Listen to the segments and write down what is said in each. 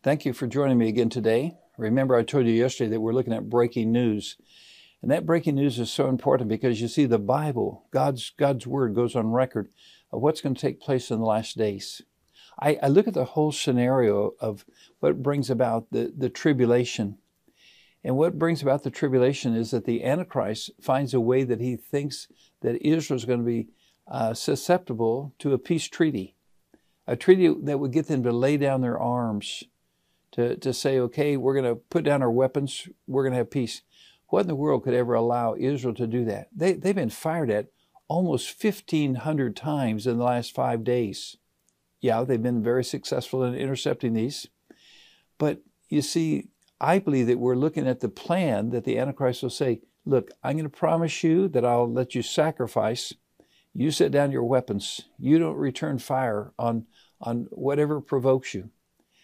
Thank you for joining me again today. Remember, I told you yesterday that we're looking at breaking news. And that breaking news is so important because you see the Bible, God's word goes on record of what's going to take place in the last days. I look at the whole scenario of what brings about the tribulation. And what brings about the tribulation is that the Antichrist finds a way that he thinks that Israel is going to be susceptible to a peace treaty. A treaty that would get them to lay down their arms, to say, okay, we're going to put down our weapons, we're going to have peace. What in the world could ever allow Israel to do that? They've been fired at almost 1,500 times in the last 5 days. Yeah, they've been very successful in intercepting these. But you see, I believe that we're looking at the plan that the Antichrist will say, look, I'm going to promise you that I'll let you sacrifice. You set down your weapons. You don't return fire on whatever provokes you.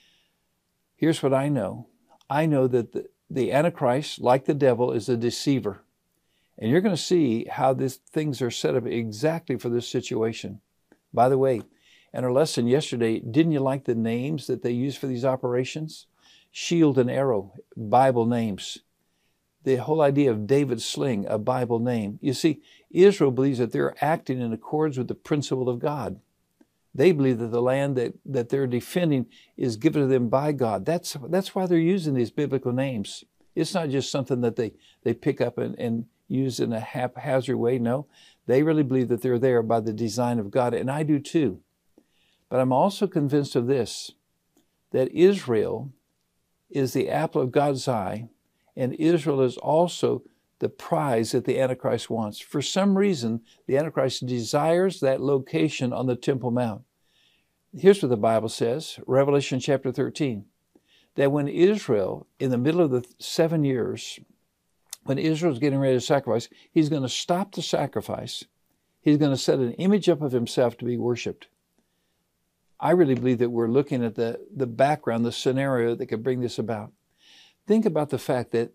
Here's what I know. I know that the Antichrist, like the devil, is a deceiver. And you're going to see how things are set up exactly for this situation. By the way, in our lesson yesterday, didn't you like the names that they use for these operations? Shield and arrow, Bible names. The whole idea of David's sling, a Bible name. You see, Israel believes that they're acting in accordance with the principle of God. They believe that the land that they're defending is given to them by God. That's why they're using these biblical names. It's not just something that they pick up and use in a haphazard way. No, they really believe that they're there by the design of God, and I do too. But I'm also convinced of this, that Israel is the apple of God's eye, and Israel is also the prize that the Antichrist wants. For some reason, the Antichrist desires that location on the Temple Mount. Here's what the Bible says, Revelation chapter 13, that when Israel, in the middle of the 7 years, when Israel's getting ready to sacrifice, he's going to stop the sacrifice. He's going to set an image up of himself to be worshipped. I really believe that we're looking at the background, the scenario that could bring this about. Think about the fact that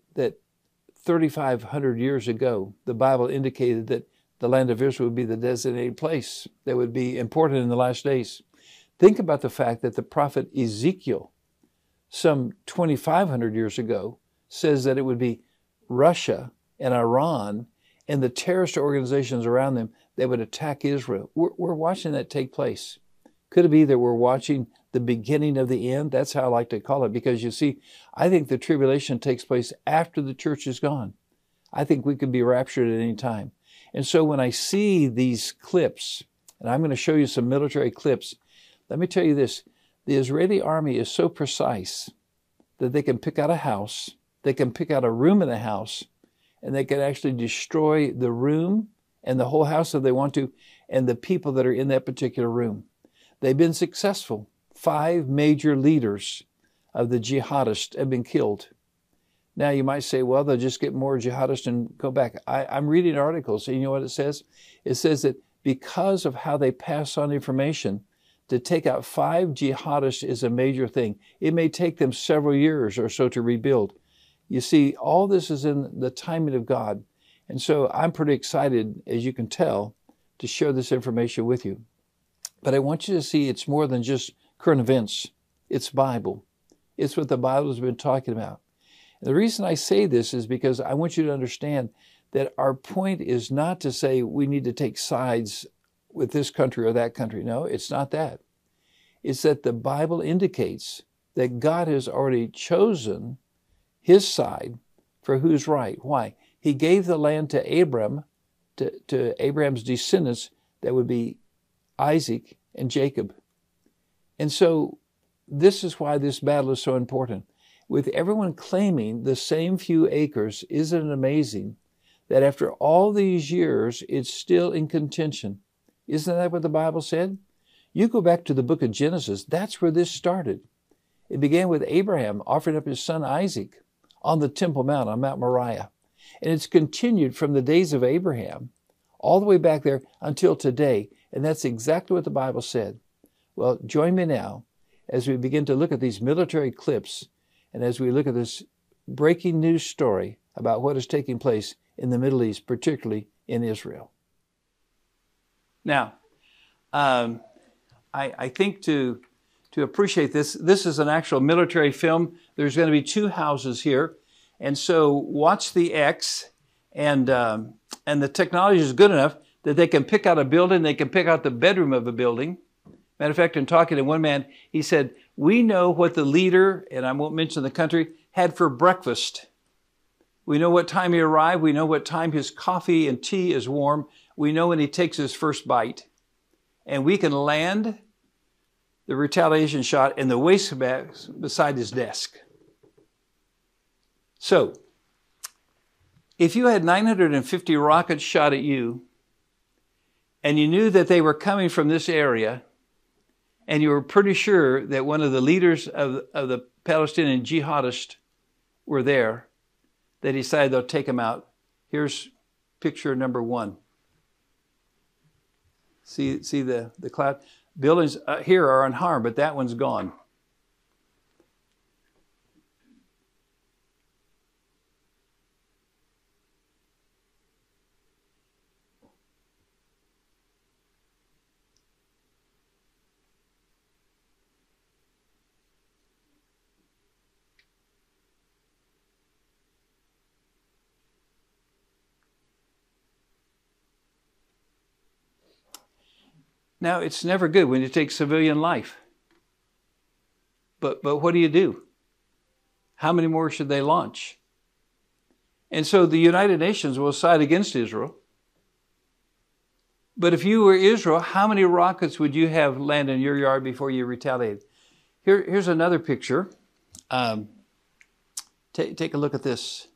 3,500 years ago, the Bible indicated that the land of Israel would be the designated place that would be important in the last days. Think about the fact that the prophet Ezekiel, some 2,500 years ago, says that it would be Russia and Iran and the terrorist organizations around them that would attack Israel. We're watching that take place. Could it be that we're watching the beginning of the end? That's how I like to call it, because you see, I think the tribulation takes place after the church is gone. I think we could be raptured at any time. And so when I see these clips, and I'm going to show you some military clips, let me tell you this, the Israeli army is so precise that they can pick out a house, they can pick out a room in the house, and they can actually destroy the room and the whole house if they want to, and the people that are in that particular room. They've been successful. 5 major leaders of the jihadists have been killed. Now you might say, well, they'll just get more jihadists and go back. I'm reading articles, and you know what it says? It says that because of how they pass on information, to take out 5 jihadists is a major thing. It may take them several years or so to rebuild. You see, all this is in the timing of God. And so I'm pretty excited, as you can tell, to share this information with you. But I want you to see it's more than just current events. It's Bible. It's what the Bible has been talking about. And the reason I say this is because I want you to understand that our point is not to say we need to take sides with this country or that country. No, it's not that. It's that the Bible indicates that God has already chosen his side for who's right. Why? He gave the land to Abram, to Abraham's descendants, that would be Isaac and Jacob. And so this is why this battle is so important. With everyone claiming the same few acres, isn't it amazing that after all these years, it's still in contention? Isn't that what the Bible said? You go back to the book of Genesis, that's where this started. It began with Abraham offering up his son Isaac on the Temple Mount, on Mount Moriah. And it's continued from the days of Abraham all the way back there until today. And that's exactly what the Bible said. Well, join me now as we begin to look at these military clips and as we look at this breaking news story about what is taking place in the Middle East, particularly in Israel. Now, I think to to appreciate this. This is an actual military film. There's going to be 2 houses here. And so watch the X, and the technology is good enough that they can pick out a building, they can pick out the bedroom of a building. Matter of fact, in talking to one man, he said, we know what the leader, and I won't mention the country, had for breakfast. We know what time he arrived. We know what time his coffee and tea is warm. We know when he takes his first bite. And we can land the retaliation shot in the wastebasket beside his desk. So, if you had 950 rockets shot at you, and you knew that they were coming from this area, and you were pretty sure that one of the leaders of the Palestinian jihadists were there, they decided they'll take him out. Here's picture number 1. See the cloud? Buildings here are unharmed, but that one's gone. Now, it's never good when you take civilian life. But what do? How many more should they launch? And so the United Nations will side against Israel. But if you were Israel, how many rockets would you have land in your yard before you retaliated? Here's another picture. Take a look at this.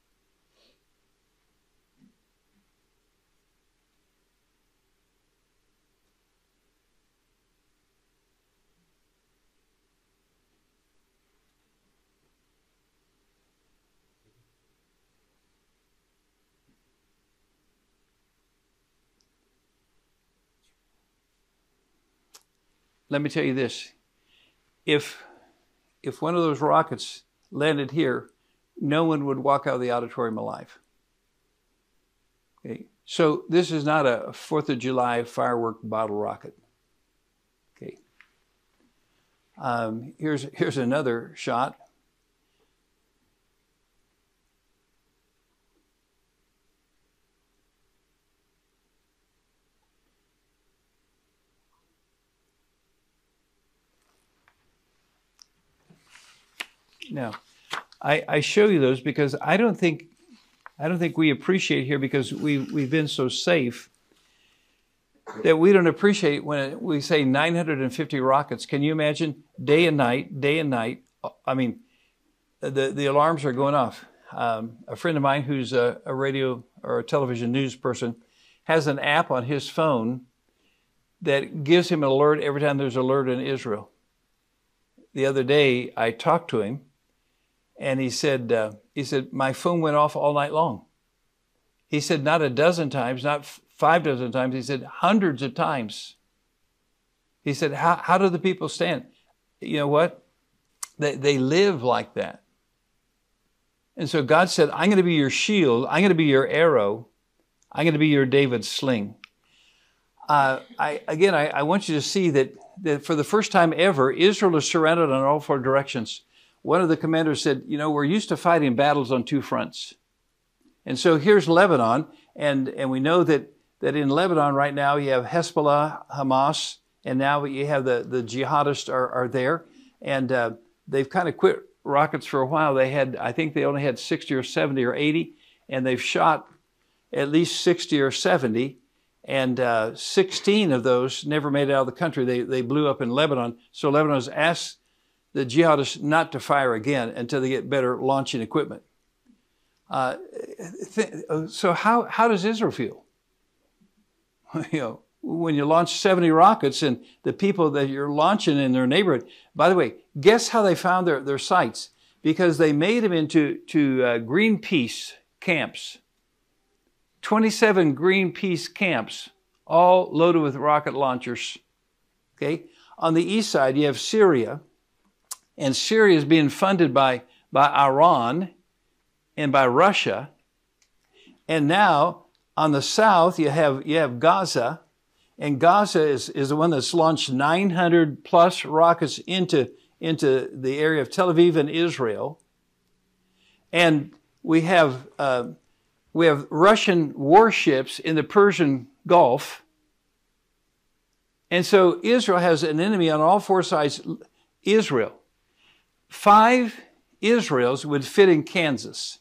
Let me tell you this. If one of those rockets landed here, no one would walk out of the auditorium alive. Okay? So this is not a 4th of July firework bottle rocket. Okay. Here's another shot. Now, I show you those because I don't think we appreciate here, because we've been so safe, that we don't appreciate when we say 950 rockets. Can you imagine day and night? I mean, the alarms are going off. A friend of mine who's a radio or a television news person has an app on his phone that gives him an alert every time there's an alert in Israel. The other day, I talked to him, and he said, my phone went off all night long. He said, not a dozen times, not 5 dozen times. He said, hundreds of times. He said, how do the people stand? You know what? They live like that. And so God said, I'm going to be your shield. I'm going to be your arrow. I'm going to be your David's sling. I want you to see that for the first time ever, Israel is surrounded on all 4 directions. One of the commanders said, we're used to fighting battles on 2 fronts. And so here's Lebanon, and we know that in Lebanon right now you have Hezbollah, Hamas, and now you have the jihadists are there. And they've kind of quit rockets for a while. I think they only had 60 or 70 or 80, and they've shot at least 60 or 70. And 16 of those never made it out of the country. They blew up in Lebanon. So Lebanon has asked the jihadists not to fire again until they get better launching equipment. So how does Israel feel? When you launch 70 rockets and the people that you're launching in their neighborhood. By the way, guess how they found their sites? Because they made them into Greenpeace camps. 27 Greenpeace camps, all loaded with rocket launchers. Okay? On the east side, you have Syria, and Syria is being funded by Iran and by Russia. And now, on the south, you have Gaza, And Gaza is the one that's launched 900 plus rockets into the area of Tel Aviv and Israel. And we have Russian warships in the Persian Gulf. And so Israel has an enemy on all four sides. Israel. 5 Israels would fit in Kansas.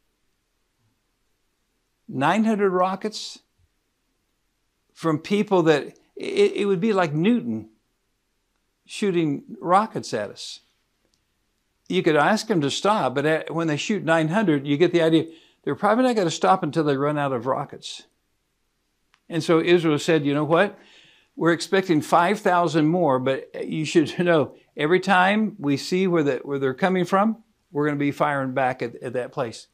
900 rockets from people that it would be like Newton shooting rockets at us. You could ask them to stop, but when they shoot 900, you get the idea they're probably not going to stop until they run out of rockets. And so Israel said, you know what? We're expecting 5,000 more, but you should know every time we see where they're coming from, we're going to be firing back at that place.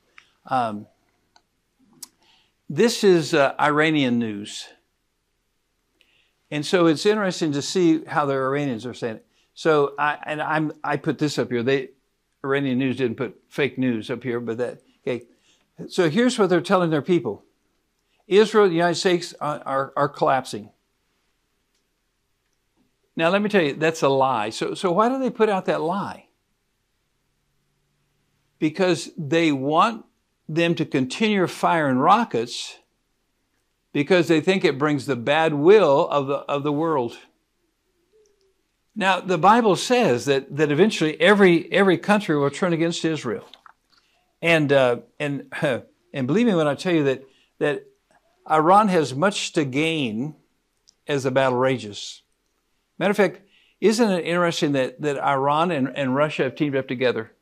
This is Iranian news. And so it's interesting to see how the Iranians are saying it. So I put this up here. Iranian news didn't put fake news up here, but okay. So here's what they're telling their people. Israel and the United States are collapsing. Now let me tell you, that's a lie. So why do they put out that lie? Because they want them to continue firing rockets because they think it brings the bad will of the world. Now, the Bible says that eventually every country will turn against Israel. And believe me when I tell you that Iran has much to gain as the battle rages. Matter of fact, isn't it interesting that Iran and Russia have teamed up together?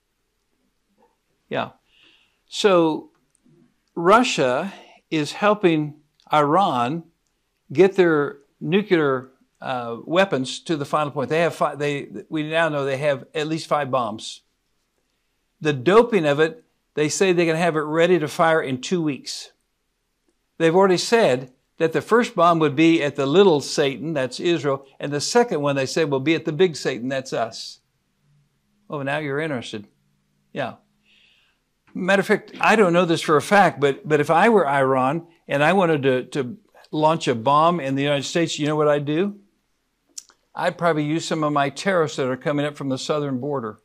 Yeah. So Russia is helping Iran get their nuclear weapons to the final point. They have we now know they have at least 5 bombs. The doping of it, they say they're going to have it ready to fire in 2 weeks. They've already said that the first bomb would be at the little Satan, that's Israel, and the second one they said will be at the big Satan, that's us. Oh, now you're interested. Yeah. Matter of fact, I don't know this for a fact, but if I were Iran and I wanted to launch a bomb in the United States, you know what I'd do? I'd probably use some of my terrorists that are coming up from the southern border.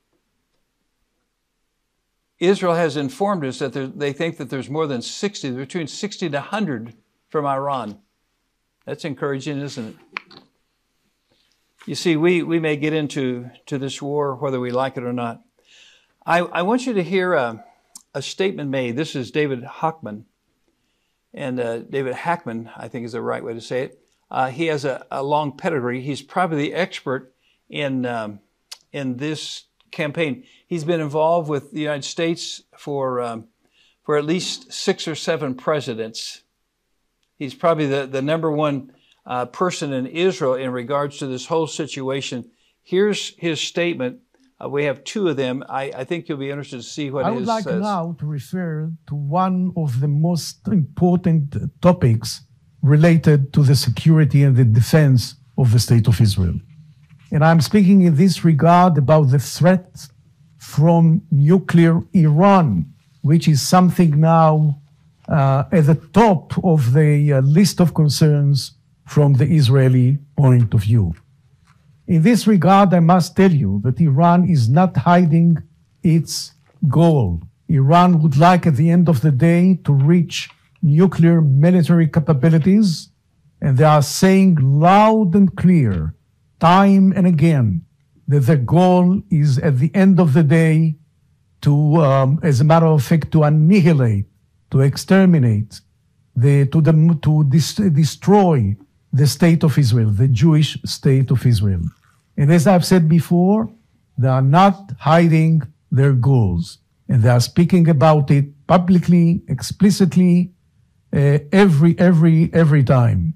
Israel has informed us that they think that there's more than 60, between 60 to 100 from Iran. That's encouraging, isn't it? You see, we may get into this war whether we like it or not. I want you to hear a statement made. This is David Hackman. And David Hackman, I think is the right way to say it. He has a long pedigree. He's probably the expert in this campaign. He's been involved with the United States for at least 6 or 7 presidents. He's probably the number one person in Israel in regards to this whole situation. Here's his statement. We have 2 of them. I think you'll be interested to see what his says. I would like now to refer to one of the most important topics related to the security and the defense of the State of Israel. And I'm speaking in this regard about the threat from nuclear Iran, which is something now at the top of the list of concerns from the Israeli point of view. In this regard, I must tell you that Iran is not hiding its goal. Iran would like at the end of the day to reach nuclear military capabilities, and they are saying loud and clear, time and again, that the goal is at the end of the day to, as a matter of fact, to annihilate, to exterminate, to destroy the state of Israel, the Jewish state of Israel. And as I've said before, they are not hiding their goals. And they are speaking about it publicly, explicitly, every time.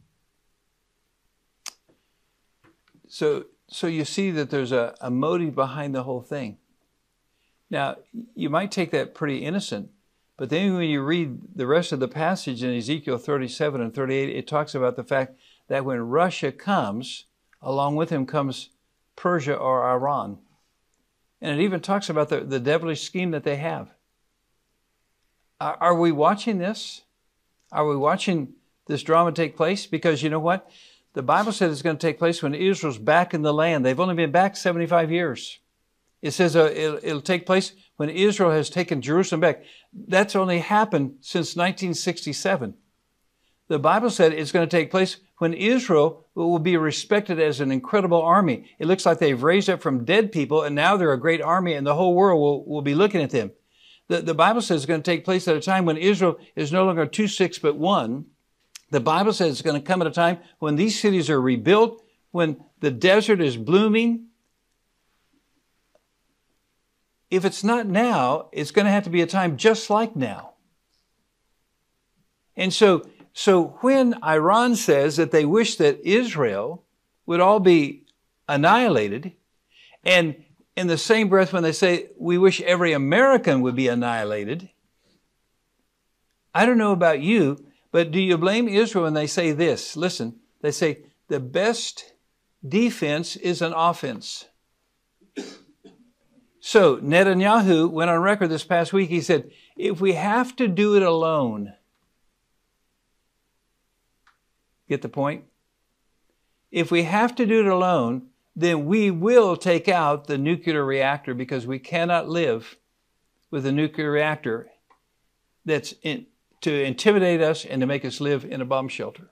So you see that there's a motive behind the whole thing. Now, you might take that pretty innocent, but then when you read the rest of the passage in Ezekiel 37 and 38, it talks about the fact that when Russia comes, along with him comes Persia or Iran. And it even talks about the devilish scheme that they have. Are we watching this? Are we watching this drama take place? Because you know what? The Bible said it's going to take place when Israel's back in the land. They've only been back 75 years. It says it'll take place when Israel has taken Jerusalem back. That's only happened since 1967. The Bible said it's going to take place when Israel will be respected as an incredible army. It looks like they've raised up from dead people, and now they're a great army, and the whole world will be looking at them. The Bible says it's going to take place at a time when Israel is no longer 2, 6, but 1. The Bible says it's going to come at a time when these cities are rebuilt, when the desert is blooming. If it's not now, it's going to have to be a time just like now. And so when Iran says that they wish that Israel would all be annihilated, and in the same breath when they say we wish every American would be annihilated, I don't know about you, but do you blame Israel when they say this? Listen, they say the best defense is an offense. So Netanyahu went on record this past week. He said, if we have to do it alone, get the point? If we have to do it alone, then we will take out the nuclear reactor, because we cannot live with a nuclear reactor that's to intimidate us and to make us live in a bomb shelter.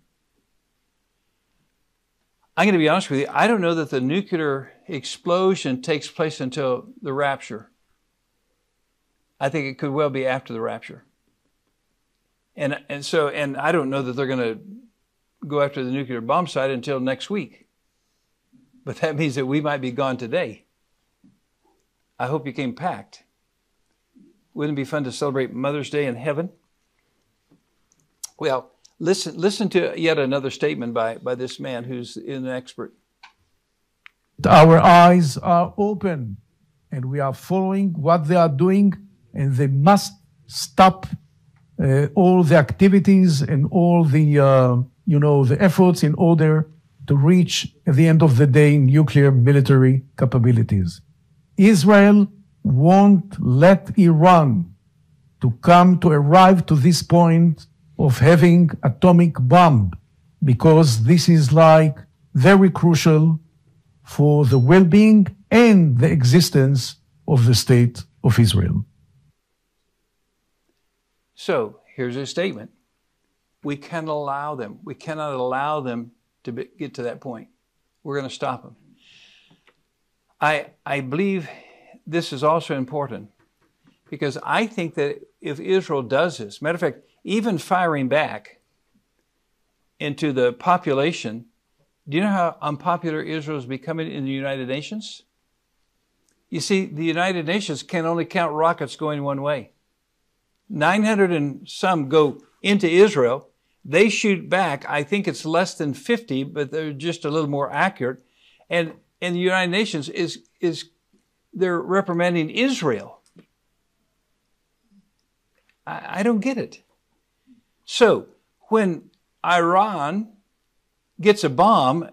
I'm going to be honest with you. I don't know that the nuclear explosion takes place until the rapture. I think it could well be after the rapture. And I don't know that they're going to go after the nuclear bomb site until next week. But that means that we might be gone today. I hope you came packed. Wouldn't it be fun to celebrate Mother's Day in heaven? Well, listen to yet another statement by this man who's an expert. Our eyes are open and we are following what they are doing, and they must stop all the activities and all the the efforts in order to reach, at the end of the day, nuclear military capabilities. Israel won't let Iran to arrive to this point of having atomic bomb, because this is like very crucial for the well-being and the existence of the state of Israel. So here's a statement. We cannot allow them to get to that point. We're going to stop them. I believe this is also important, because I think that if Israel does this, matter of fact, even firing back into the population, do you know how unpopular Israel is becoming in the United Nations? You see, the United Nations can only count rockets going one way. 900 and some go into Israel. They shoot back, I think it's less than 50, but they're just a little more accurate. And the United Nations they're reprimanding Israel. I don't get it. So when Iran gets a bomb,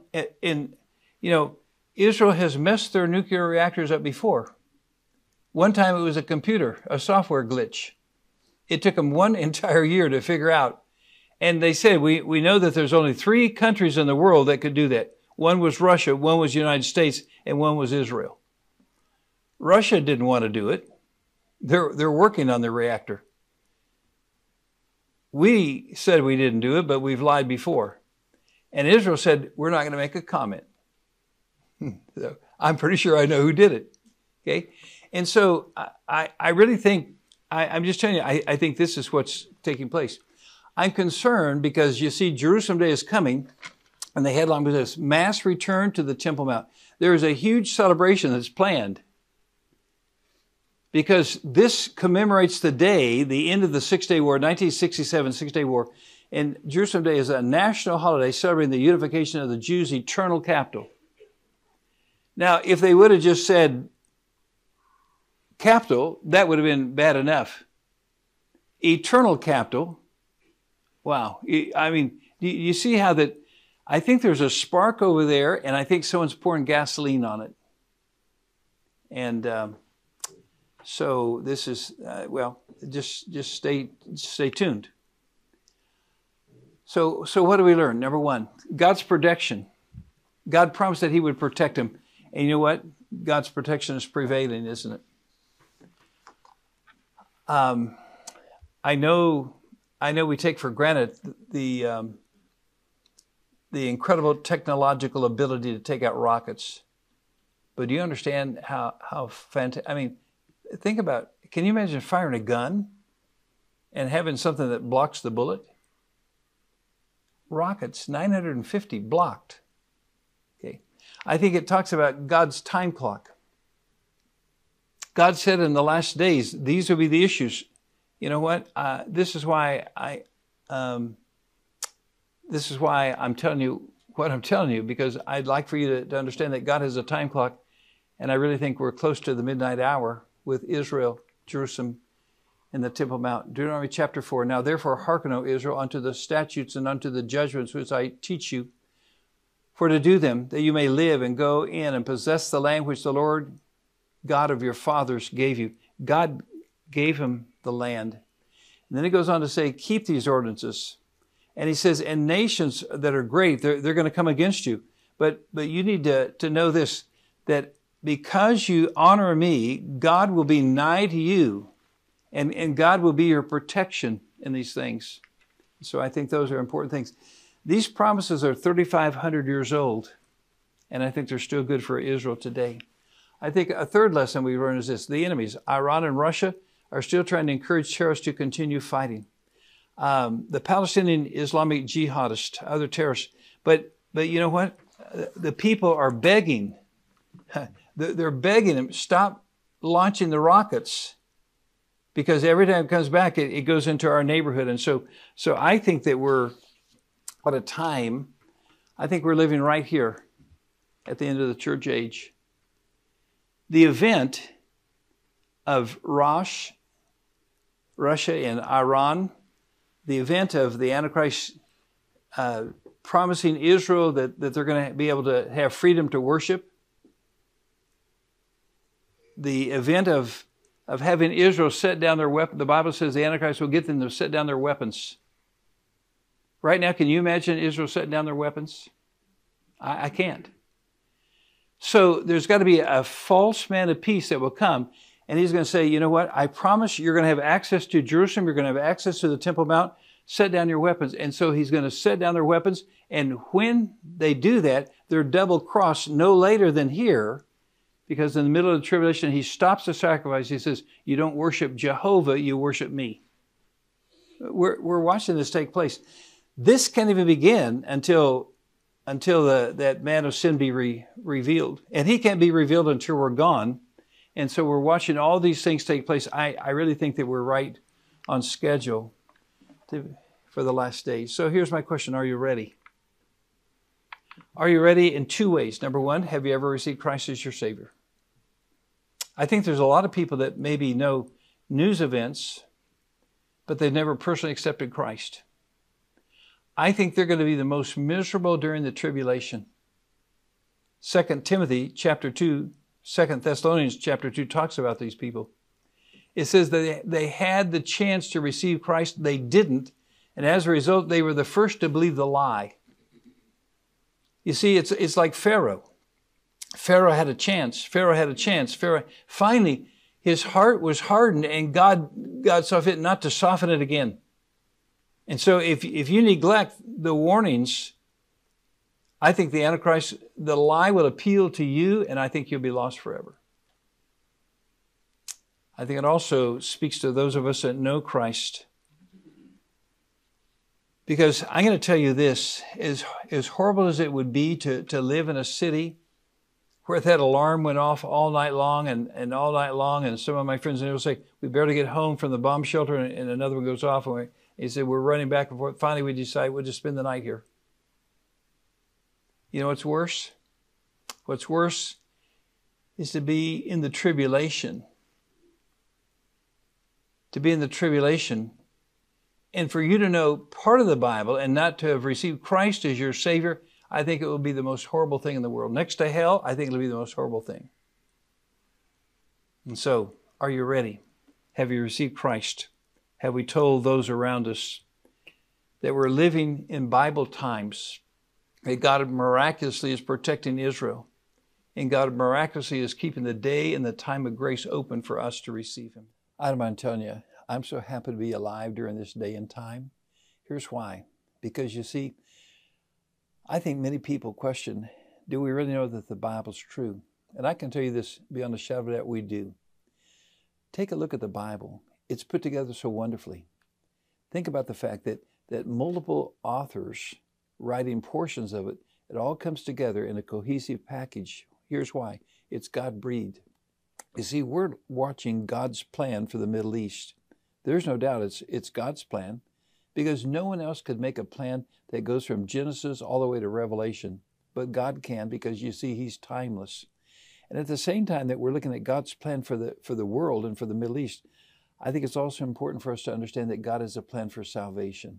Israel has messed their nuclear reactors up before. One time it was a computer, a software glitch. It took them one entire year to figure out. And they said, we know that there's only 3 countries in the world that could do that. One was Russia, one was the United States, and one was Israel. Russia didn't want to do it. They're working on the reactor. We said we didn't do it, but we've lied before. And Israel said, we're not going to make a comment. So I'm pretty sure I know who did it. Okay? And so I really think, I'm just telling you, I think this is what's taking place. I'm concerned because you see Jerusalem Day is coming, and the headline was this: mass return to the Temple Mount. There is a huge celebration that's planned, because this commemorates the day, the end of the Six-Day War, 1967 Six-Day War. And Jerusalem Day is a national holiday celebrating the unification of the Jews' eternal capital. Now, if they would have just said capital, that would have been bad enough. Eternal capital, wow. I mean, you see how that, I think there's a spark over there, and I think someone's pouring gasoline on it. And so this is, just stay tuned. So what do we learn? Number one, God's protection. God promised that he would protect him. And you know what? God's protection is prevailing, isn't it? I know we take for granted the incredible technological ability to take out rockets. But do you understand how fantastic? I mean, think about it. Can you imagine firing a gun and having something that blocks the bullet? Rockets, 950 blocked. Okay. I think it talks about God's time clock. God said in the last days, these will be the issues. You know what? This is why I'm telling you what I'm telling you, because I'd like for you to understand that God has a time clock, and I really think we're close to the midnight hour with Israel, Jerusalem, and the Temple Mount. Deuteronomy chapter 4. Now therefore hearken, O Israel, unto the statutes and unto the judgments which I teach you, for to do them, that you may live and go in and possess the land which the Lord God of your fathers gave you. God gave him the land. And then he goes on to say, keep these ordinances. And he says, and nations that are great, they're going to come against you. But you need to know this, that because you honor me, God will be nigh to you, and God will be your protection in these things. So I think those are important things. These promises are 3,500 years old, and I think they're still good for Israel today. I think a third lesson we learn is this. The enemies, Iran and Russia, are still trying to encourage terrorists to continue fighting. The Palestinian Islamic jihadists, other terrorists. But you know what? The people are begging. They're begging them, stop launching the rockets, because every time it comes back, it goes into our neighborhood. And so I think that we're at a time, I think we're living right here at the end of the church age. The event of Russia and Iran, the event of the Antichrist promising Israel that they're going to be able to have freedom to worship, the event of having Israel set down their weapons. The Bible says the Antichrist will get them to set down their weapons. Right now, can you imagine Israel setting down their weapons? I can't. So there's got to be a false man of peace that will come, and he's going to say, you know what? I promise you're going to have access to Jerusalem. You're going to have access to the Temple Mount. Set down your weapons. And so he's going to set down their weapons, and when they do that, they're double-crossed no later than here, because in the middle of the tribulation, he stops the sacrifice. He says, you don't worship Jehovah, you worship me. We're watching this take place. This can't even begin until that man of sin be revealed. And he can't be revealed until we're gone. And so we're watching all these things take place. I really think that we're right on schedule for the last days. So here's my question. Are you ready? Are you ready in two ways? Number one, have you ever received Christ as your Savior? I think there's a lot of people that maybe know news events, but they've never personally accepted Christ. I think they're going to be the most miserable during the tribulation. 2 Timothy chapter 2, 2 Thessalonians chapter 2 talks about these people. It says that they had the chance to receive Christ, they didn't, and as a result, they were the first to believe the lie. You see, it's like Pharaoh. Pharaoh had a chance. Finally, his heart was hardened, and God saw fit not to soften it again. And so if you neglect the warnings, I think the Antichrist, the lie will appeal to you, and I think you'll be lost forever. I think it also speaks to those of us that know Christ. Because I'm going to tell you this, as horrible as it would be to live in a city where that alarm went off all night long and all night long, and some of my friends will say, we barely get home from the bomb shelter, and another one goes off, and he said, we're running back and forth. Finally, we decide we'll just spend the night here. You know what's worse? What's worse is to be in the tribulation. To be in the tribulation, and for you to know part of the Bible and not to have received Christ as your Savior, I think it will be the most horrible thing in the world. Next to hell, I think it'll be the most horrible thing. And so, are you ready? Have you received Christ? Have we told those around us? that we're living in Bible times, that God miraculously is protecting Israel, and God miraculously is keeping the day and the time of grace open for us to receive Him. I don't mind telling you, I'm so happy to be alive during this day and time. Here's why. Because you see, I think many people question, do we really know that the Bible's true? And I can tell you this, beyond a shadow of a doubt, we do. Take a look at the Bible. It's put together so wonderfully. Think about the fact that multiple authors writing portions of it, it all comes together in a cohesive package. Here's why. It's God-breathed. You see, we're watching God's plan for the Middle East. There's no doubt it's God's plan, because no one else could make a plan that goes from Genesis all the way to Revelation. But God can, because you see, He's timeless. And at the same time that we're looking at God's plan for the world and for the Middle East, I think it's also important for us to understand that God has a plan for salvation.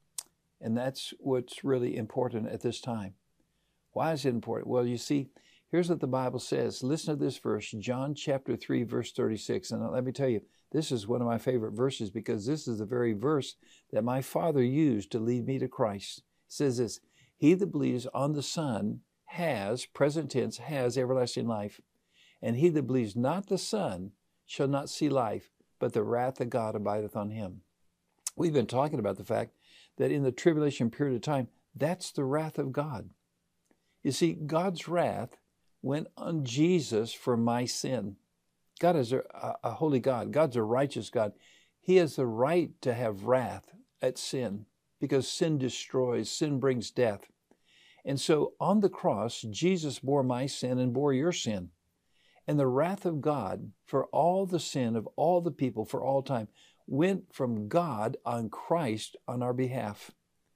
And that's what's really important at this time. Why is it important? Well, you see, here's what the Bible says. Listen to this verse, John chapter 3, verse 36. And let me tell you, this is one of my favorite verses, because this is the very verse that my Father used to lead me to Christ. It says this, he that believes on the Son has, present tense, has everlasting life. And he that believes not the Son shall not see life, but the wrath of God abideth on him. We've been talking about the fact that in the tribulation period of time, that's the wrath of God. You see, God's wrath went on Jesus for my sin. God is a holy God. God's a righteous God. He has the right to have wrath at sin, because sin destroys, sin brings death. And so on the cross, Jesus bore my sin and bore your sin. And the wrath of God for all the sin of all the people for all time went from God on Christ on our behalf.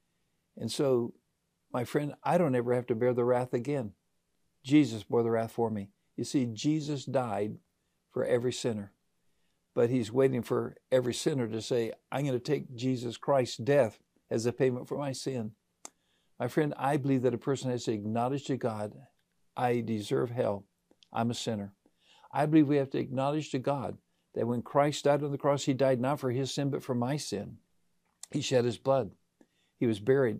And so, my friend, I don't ever have to bear the wrath again. Jesus bore the wrath for me. You see, Jesus died for every sinner. But He's waiting for every sinner to say, I'm going to take Jesus Christ's death as a payment for my sin. My friend, I believe that a person has to acknowledge to God, I deserve hell. I'm a sinner. I believe we have to acknowledge to God that when Christ died on the cross, He died not for His sin, but for my sin. He shed His blood. He was buried.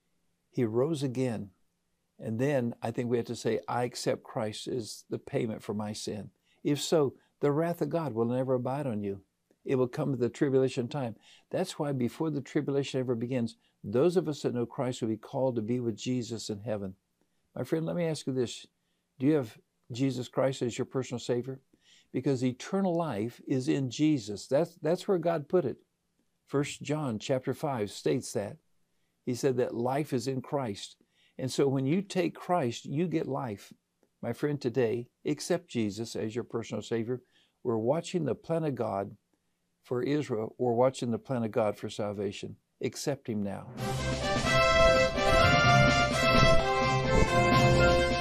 He rose again. And then I think we have to say, I accept Christ as the payment for my sin. If so, the wrath of God will never abide on you. It will come at the tribulation time. That's why before the tribulation ever begins, those of us that know Christ will be called to be with Jesus in heaven. My friend, let me ask you this. Do you have Jesus Christ as your personal Savior? Because eternal life is in Jesus. That's where God put it. 1 John chapter 5 states that. He said that life is in Christ. And so when you take Christ, you get life. My friend, today, accept Jesus as your personal Savior. We're watching the plan of God for Israel. We're watching the plan of God for salvation. Accept Him now.